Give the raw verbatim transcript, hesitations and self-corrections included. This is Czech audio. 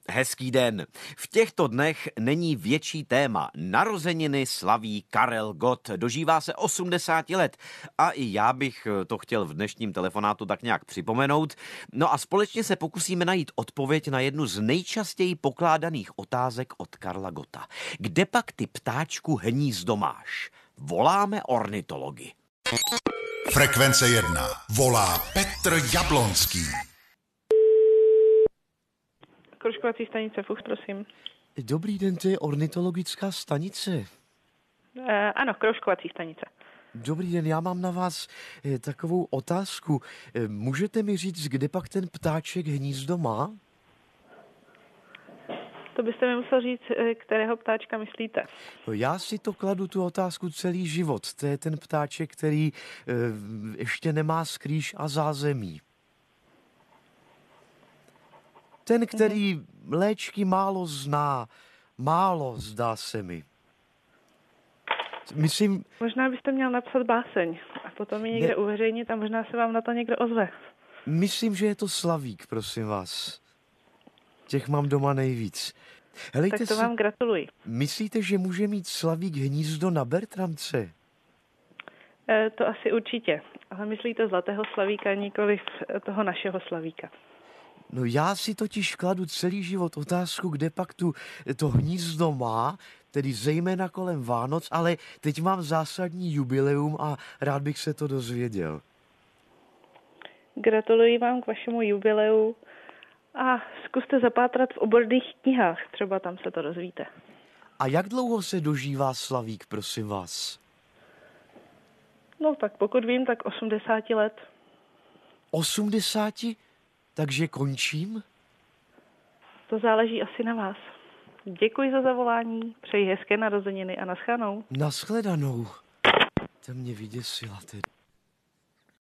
Hezký den. V těchto dnech není větší téma. Narozeniny slaví Karel Gott. Dožívá se osmdesáti let. A i já bych to chtěl v dnešním telefonátu tak nějak připomenout. No a společně se pokusíme najít odpověď na jednu z nejčastěji pokládaných otázek od Karla Gotta. Kde pak ty ptáčku hnízdo máš? Voláme ornitology. Frekvence jedna. Volá Petr Jablonský. Kroužkovací stanice Fuchs, prosím. Dobrý den, to je ornitologická stanice. E, ano, kroužkovací stanice. Dobrý den, já mám na vás eh, takovou otázku. Eh, můžete mi říct, kde pak ten ptáček hnízdo má? To byste mi musel říct, kterého ptáčka myslíte. No, já si to kladu tu otázku celý život. To je ten ptáček, který eh, ještě nemá skrýš a zázemí. Ten, který mm. léčky málo zná. Málo, zdá se mi. Myslím... Možná byste měl napsat báseň a potom ji někde ne... uveřejnit a možná se vám na to někdo ozve. Myslím, že je to slavík, prosím vás. Těch mám doma nejvíc. Helejte, tak to si... vám gratuluji. Myslíte, že může mít slavík hnízdo na Bertramce? E, to asi určitě. Ale myslíte zlatého slavíka, nikoliv toho našeho slavíka. No já si totiž kladu celý život otázku, kde pak tu to hnízdo má, tedy zejména kolem Vánoc, ale teď mám zásadní jubileum a rád bych se to dozvěděl. Gratuluji vám k vašemu jubileu a zkuste zapátrat v oborných knihách, třeba tam se to dozvíte. A jak dlouho se dožívá slavík, prosím vás? No tak pokud vím, tak osmdesáti let. osmdesáti? Takže končím? To záleží asi na vás. Děkuji za zavolání, přeji hezké narozeniny a naschledanou. Naschledanou. To mě vyděsila tedy.